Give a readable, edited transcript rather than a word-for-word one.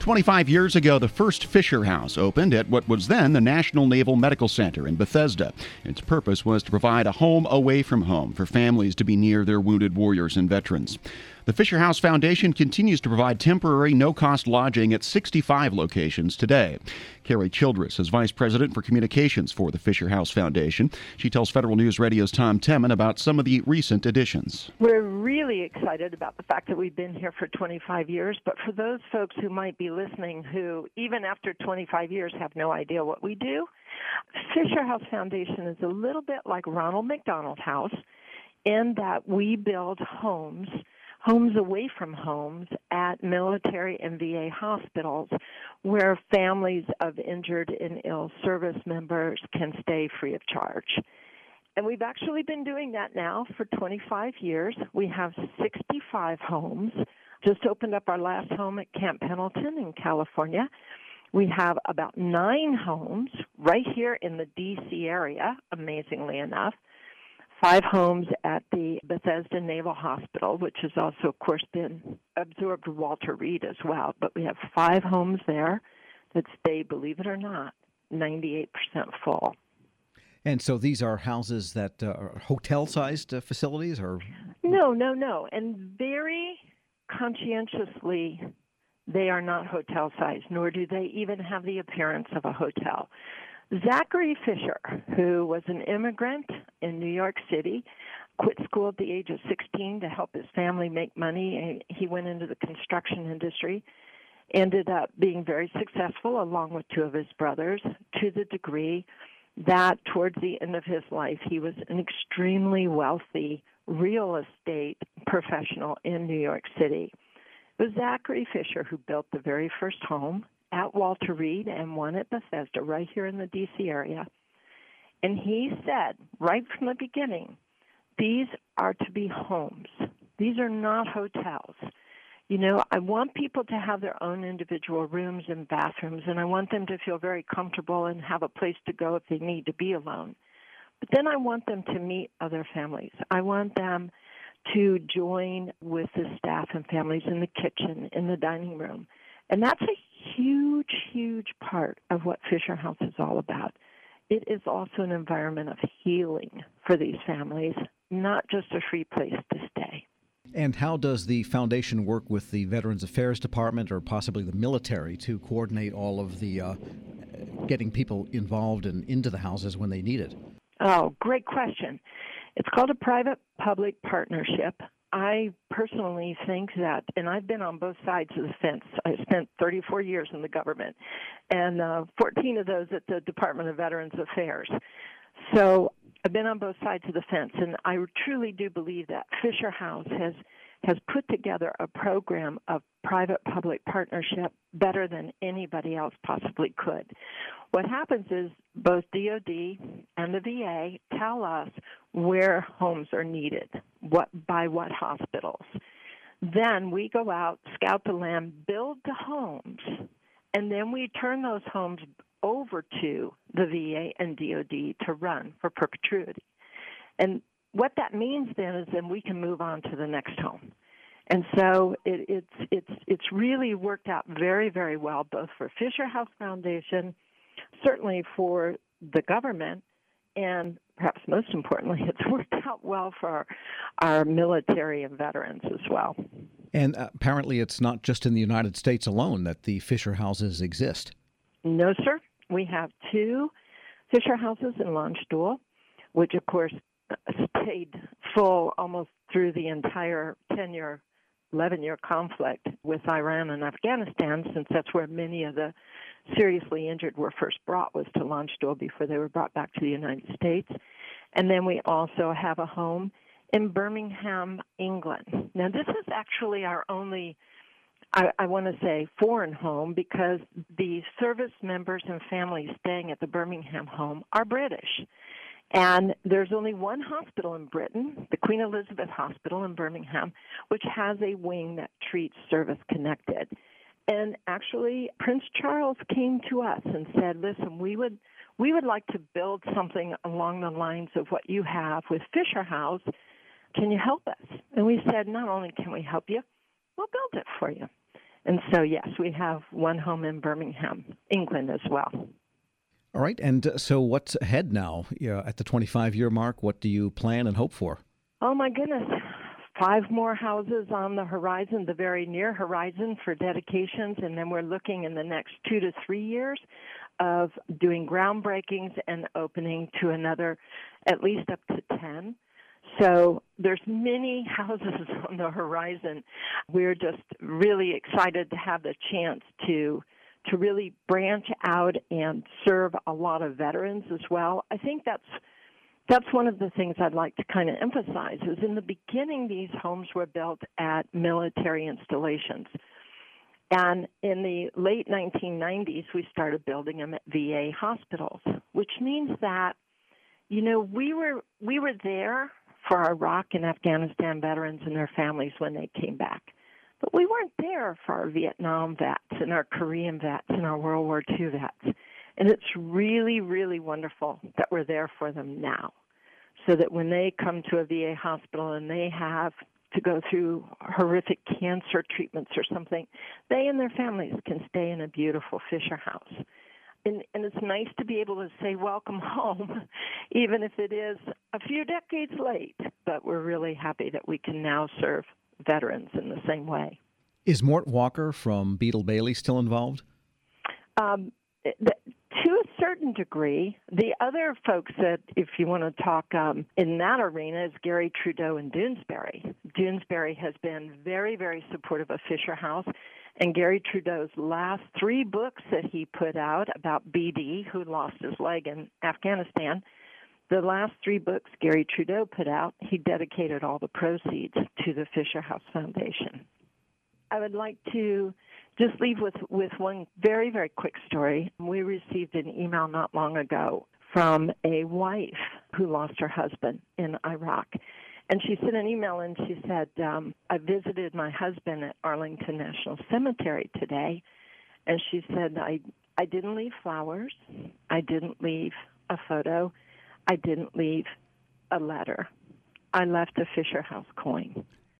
25 years ago, the first Fisher House opened at what was then the National Naval Medical Center in Bethesda. Its purpose was to provide a home away from home for families to be near their wounded warriors and veterans. The Fisher House Foundation continues to provide temporary, no-cost lodging at 65 locations today. Carrie Childress is Vice President for Communications for the Fisher House Foundation. She tells Federal News Radio's Tom Temin about some of the recent additions. We're really excited about the fact that we've been here for 25 years, but for those folks who might be listening who, even after 25 years, have no idea what we do, Fisher House Foundation is a little bit like Ronald McDonald House in that we build homes away from homes at military and VA hospitals where families of injured and ill service members can stay free of charge. And we've actually been doing that now for 25 years. We have 65 homes. Just opened up our last home at Camp Pendleton in California. We have about 9 homes right here in the D.C. area, amazingly enough. 5 homes at the Bethesda Naval Hospital, which has also, of course, been absorbed Walter Reed as well. But we have 5 homes there that stay, believe it or not, 98% full. And so these are houses that are hotel-sized facilities? Or No. And very conscientiously, they are not hotel-sized, nor do they even have the appearance of a hotel. Zachary Fisher, who was an immigrant in New York City, quit school at the age of 16 to help his family make money. He went into the construction industry, ended up being very successful along with 2 of his brothers, to the degree that towards the end of his life, he was an extremely wealthy real estate professional in New York City. It was Zachary Fisher who built the very first home at Walter Reed and one at Bethesda right here in the D.C. area. And he said right from the beginning, these are to be homes. These are not hotels. You know, I want people to have their own individual rooms and bathrooms, and I want them to feel very comfortable and have a place to go if they need to be alone. But then I want them to meet other families. I want them to join with the staff and families in the kitchen, in the dining room. And that's a huge, huge part of what Fisher House is all about. It is also an environment of healing for these families, not just a free place to stay. And how does the foundation work with the Veterans Affairs Department or possibly the military to coordinate all of the getting people involved and into the houses when they need it? Oh, great question. It's called a private-public partnership. I personally think that, and I've been on both sides of the fence. I spent 34 years in the government, and 14 of those at the Department of Veterans Affairs. So I've been on both sides of the fence, and I truly do believe that Fisher House has put together a program of private-public partnership better than anybody else possibly could. What happens is both DOD and the VA tell us where homes are needed, by what hospitals. Then we go out, scout the land, build the homes, and then we turn those homes over to the VA and DOD to run for perpetuity. And what that means then is then we can move on to the next home. And so it's really worked out very, very well, both for Fisher House Foundation, certainly for the government, and perhaps most importantly, it's worked out well for our military and veterans as well. And apparently it's not just in the United States alone that the Fisher houses exist. No, sir. We have 2 Fisher houses in Landstuhl, which, of course, stayed full almost through the entire 11-year conflict with Iran and Afghanistan, since that's where many of the seriously injured were first brought, was to Landstuhl before they were brought back to the United States. And then we also have a home in Birmingham, England. Now, this is actually our only, I want to say, foreign home, because the service members and families staying at the Birmingham home are British. And there's only one hospital in Britain, the Queen Elizabeth Hospital in Birmingham, which has a wing that treats service-connected. And actually, Prince Charles came to us and said, listen, we would like to build something along the lines of what you have with Fisher House. Can you help us? And we said, not only can we help you, we'll build it for you. And so, yes, we have one home in Birmingham, England as well. All right. And so what's ahead now? At the 25-year mark, what do you plan and hope for? Oh, my goodness. 5 more houses on the horizon, the very near horizon for dedications. And then we're looking in the next 2 to 3 years of doing groundbreakings and opening to another, at least up to 10. So there's many houses on the horizon. We're just really excited to have the chance to really branch out and serve a lot of veterans as well. I think that's one of the things I'd like to kind of emphasize is in the beginning, these homes were built at military installations. And in the late 1990s, we started building them at VA hospitals, which means that, we were there for our Iraq and Afghanistan veterans and their families when they came back. But we weren't there for our Vietnam vets and our Korean vets and our World War II vets. And it's really, really wonderful that we're there for them now, so that when they come to a VA hospital and they have to go through horrific cancer treatments or something, they and their families can stay in a beautiful Fisher House. And it's nice to be able to say welcome home, even if it is a few decades late. But we're really happy that we can now serve veterans in the same way. Is Mort Walker from Beetle Bailey still involved? To a certain degree. The other folks that, if you want to talk in that arena, is Gary Trudeau and Doonesbury. Doonesbury has been very, very supportive of Fisher House. And Gary Trudeau's last 3 books that he put out about BD, who lost his leg in Afghanistan, the last 3 books Gary Trudeau put out, he dedicated all the proceeds to the Fisher House Foundation. I would like to just leave with one very, very quick story. We received an email not long ago from a wife who lost her husband in Iraq. And she sent an email and she said, I visited my husband at Arlington National Cemetery today. And she said, I didn't leave flowers. I didn't leave a photo. I didn't leave a letter. I left a Fisher House coin.